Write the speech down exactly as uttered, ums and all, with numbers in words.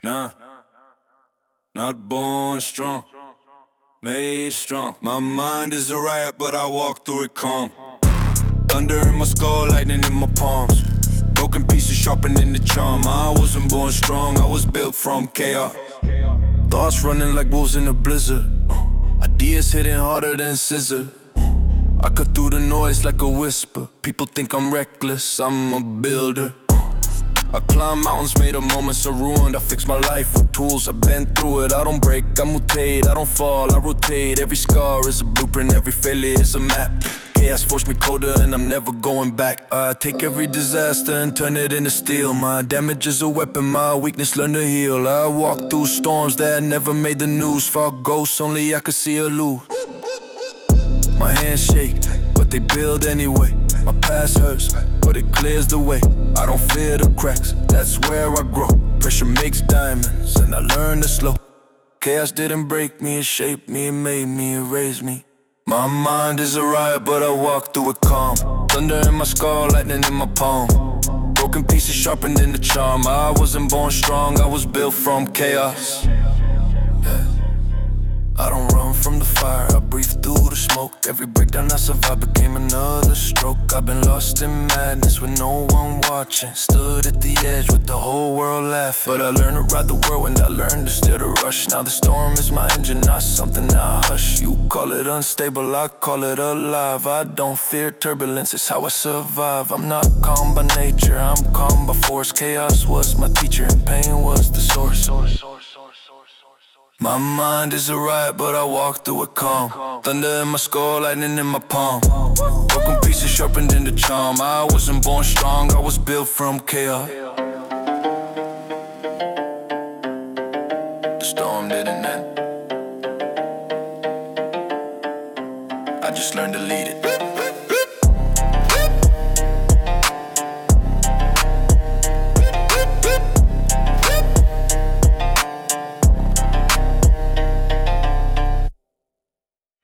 Nah, not born strong, made strong. My mind is a riot, but I walk through it calm. Thunder in my skull, lightning in my palms. Broken pieces sharpening the charm. I wasn't born strong, I was built from chaos. Thoughts running like wolves in a blizzard. Ideas hitting harder than scissor. I cut through the noise like a whisper. People think I'm reckless, I'm a builder. I climb mountains made of moments of ruin. I fix my life with tools, I've been through it. I don't break, I mutate, I don't fall, I rotate. Every scar is a blueprint, every failure is a map. Chaos forced me colder and I'm never going back. I take every disaster and turn it into steel. My damage is a weapon, my weakness learn to heal. I walk through storms that never made the news. Fought ghosts, only I could see a lose. My hands shake, but they build anyway. My past hurts, but it clears the way. I don't fear the cracks, that's where I grow. Pressure makes diamonds, and I learn to slow. Chaos didn't break me, it shaped me, it made me, it raised me. My mind is a riot, but I walk through it calm. Thunder in my skull, lightning in my palm. Broken pieces sharpened in the charm. I wasn't born strong, I was built from chaos. Yeah. I don't run from the fire, I breathe through the smoke. Every breakdown I survived became another stroke. I've been lost in madness with no one watching. Stood at the edge with the whole world laughing. But I learned to ride the world when I learned to steer the rush. Now the storm is my engine, not something I hush. You call it unstable, I call it alive. I don't fear turbulence, it's how I survive. I'm not calm by nature, I'm calm by force. Chaos was my teacher and pain was the source. My mind is a riot, but I walk through it calm. Thunder in my skull, lightning in my palm. Broken pieces sharpened in the charm. I wasn't born strong, I was built from chaos. The storm didn't end, I just learned to lead it.